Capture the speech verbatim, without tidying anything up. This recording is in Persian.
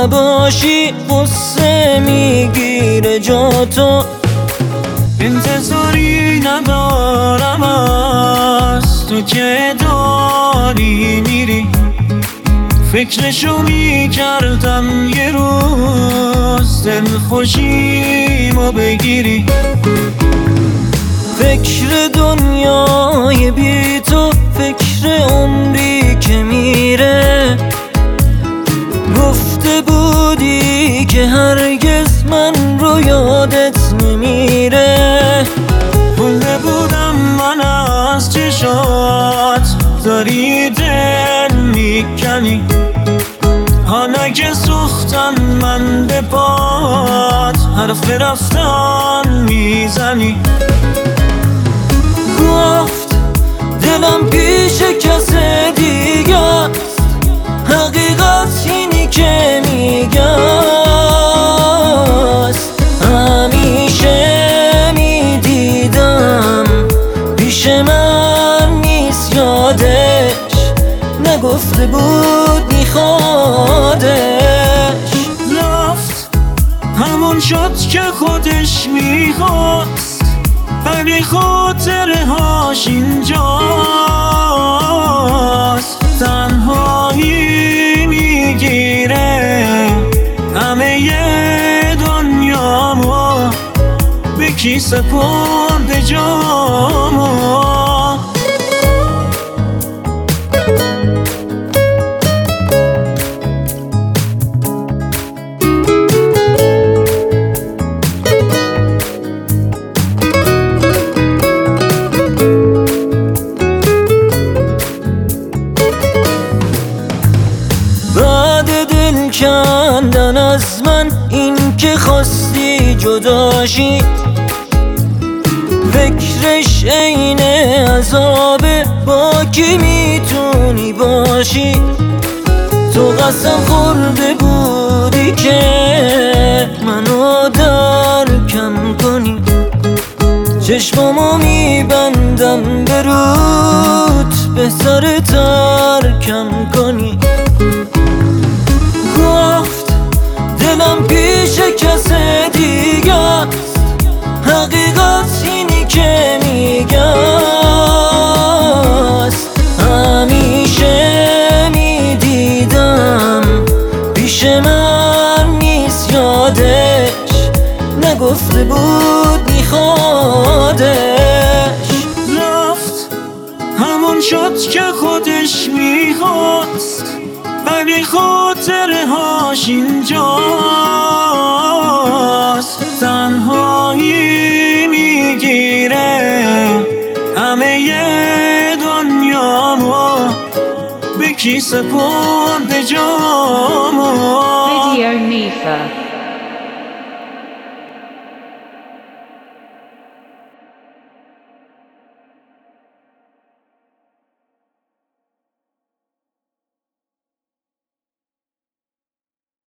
نباشی قصه میگیره جا تو. انتظاری ندارم از تو که داری میری، فکرشو میکردم یه روز دل خوشیمو بگیری. فکر دنیای بی تو، فکر عمری که میره. گفته بودی که هرگز من رو یادت نمیره. بوده بودم من از چشات داری دل میکنی، حالا که سوختن من به پات حرف رفتن میزنی. گفت دلم پیش کس دیگه است، حقیقت اینی که میگه است. همیشه میدیدم پیش من نیست، یادش نگفته بود میخوادش. رفت همون شد که خودش میخواست، ولی خاطره هاش اینجاست. تنهایی میگیره همه ی دنیامو، به کی سپرده جامو. کندن از من این که خواستی جداشی، فکرش عین عذابه با کی میتونی باشی. تو قسم خورده بودی که منو درکم کنی، چشمامو میبندم به رود بهتر ترکم کنی. گفت دلم پیش کس دیگه است، حقیقت اینی که میگه است. همیشه میدیدم پیش من نیست، یادش نگفته بود میخوادش. رفت همون شد که خودش میخواست، ولی خاطره هاش اینجاست. تنهایی میگیره همه ی دنیامو، به کی سپرده جامو.